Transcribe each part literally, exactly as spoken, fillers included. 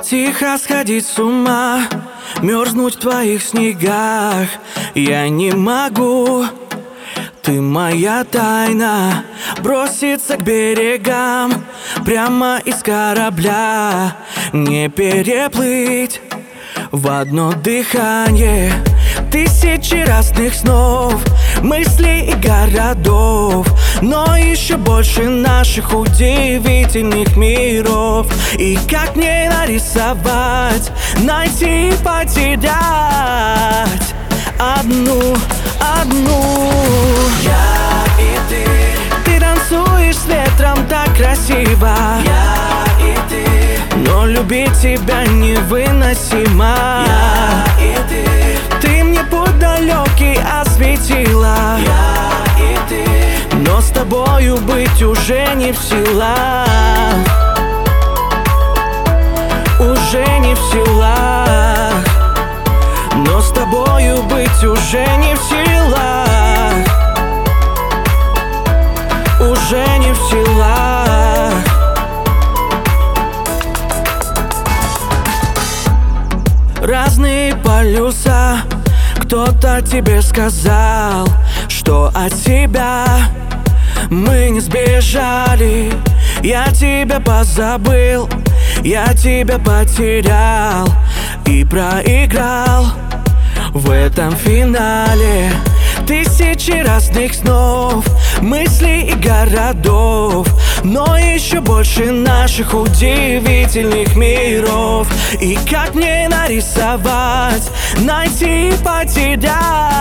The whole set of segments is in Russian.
Тихо сходить с ума, мерзнуть в твоих снегах я не могу. Ты моя тайна, броситься к берегам прямо из корабля, не переплыть в одно дыхание тысячи разных снов, мыслей и городов, но еще больше наших удивительных миров. И как мне нарисовать, найти и потерять одну, одну? Я и ты. Ты танцуешь с ветром так красиво. Я и ты. Но любить тебя невыносимо. Я и ты. Ты мне путь далекий осветила. Я и ты. Но с тобою быть уже не в силах. Уже не в силах. Но с тобою быть уже не в силах. Уже не в силах. Разные полюса. Кто-то тебе сказал, что от тебя мы не сбежали. Я тебя позабыл, я тебя потерял и проиграл в этом финале. Тысячи разных снов, мыслей и городов, но еще больше наших удивительных миров. И как мне нарисовать, найти и потерять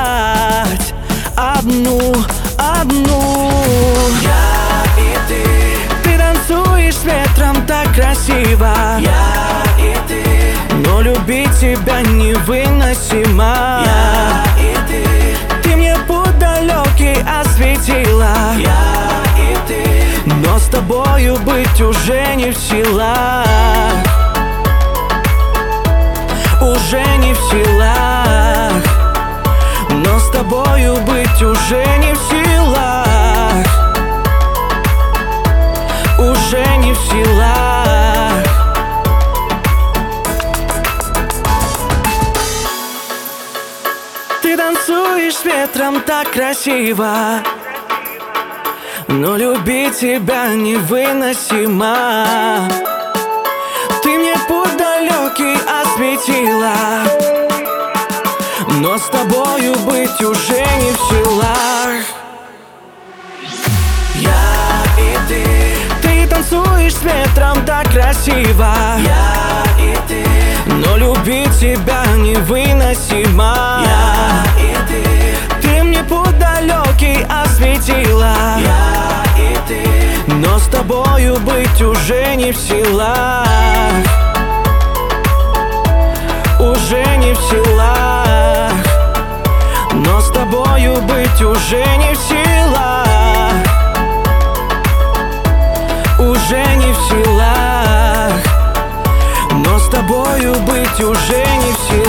одну, одну? Я и ты. Ты танцуешь с ветром так красиво. Я и ты. Но любить тебя невыносимо. Я и ты. Ты мне путь далекий осветила. Я и ты. Но с тобою быть уже не в силах. Уже не в силах. Но с тобою быть уже не в силах. Уже не в силах. Ты танцуешь с ветром так красиво, но любить тебя невыносимо. Ты мне путь далекий осветила, но с тобою быть уже не в силах. Я и ты. Ты танцуешь с ветром так красиво. Я и ты. Но любить тебя невыносимо. Я и ты. Ты мне путь далекий осветила. Я и ты. Но с тобою быть уже не в силах. Уже не в силах. Но с тобою быть уже не в силах. Уже не в силах. Но с тобою быть уже не в силах.